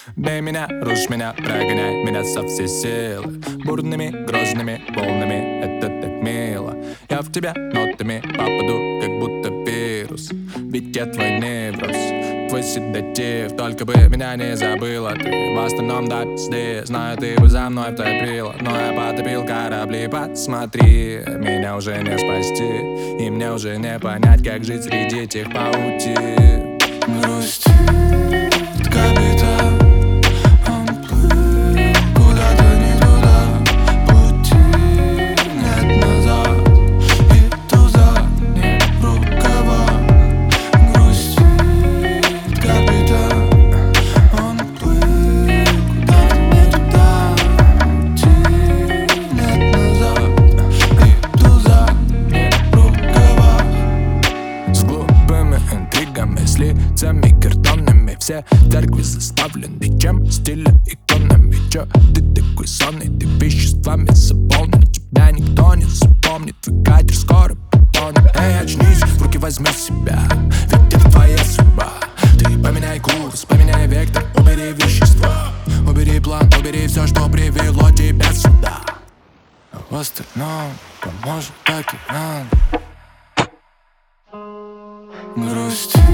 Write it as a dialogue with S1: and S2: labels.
S1: Бей меня, рушь меня, прогоняй меня со всей силы. Бурными, грозными волнами, это так мило. Я в тебя нотами попаду, как будто вирус. Ведь я твой невроз, твой седатив. Только бы меня не забыла ты. В остальном да пизды. Знаю, ты бы за мной втопила, но я потопил корабли. Посмотри, меня уже не спасти, и мне уже не понять, как жить среди этих паутин.
S2: Грустит капитан, он плыл куда-то не туда. Пути нет назад, и туза не в рукавах. Грустит капитан, он плыл куда-то не туда. Пути нет назад, и туза не в рукавах.
S1: С глупыми интригами, с лицами картонными. Все церкви заставлены чем? Стиля иконами. Чё ты такой сонный, ты веществами заполнен. Тебя никто не запомнит, твой катер скоро потонет. Эй, очнись, в руки возьми себя, ведь это твоя судьба. Ты поменяй курс, поменяй вектор, убери вещества. Убери план, убери все, что привело тебя сюда. А в остальном поможет океан.
S2: Грустит